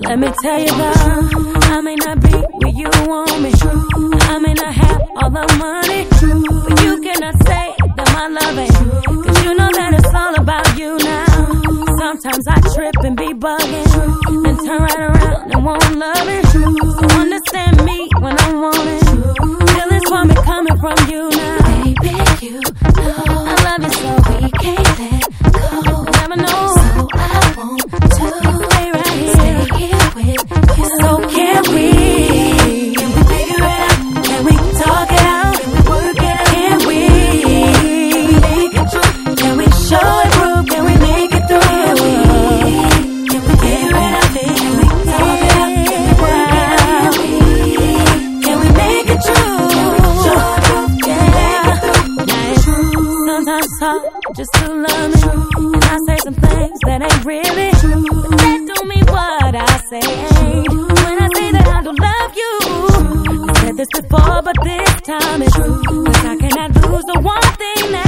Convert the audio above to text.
Let me tell you though, I may not be where you want me. I may not have all the money, but you cannot say that my love ain't true. Cause you know that it's all about you now. Sometimes I trip and be bugging, then turn right around and won't love it. So understand me when I want it. Feelings for me coming from you now. Baby, you know I love you so we can't let go. Never know. So I want to stay right here. Stay here with you. So can we? Can we figure it out? Can we talk it out? Can we work it out? Can we make it true? Can we show it through? Can we make it through? Can we figure it out? Can we talk it out? Can we work it out? Can we make it true? Show it through? Yeah. Now it's true. Sometimes it's hard just to love me, and I say some things that ain't really true, but that don't mean what I say. When I say that I don't love you, I said this before, but this time it's true. 'Cause I cannot lose the one thing that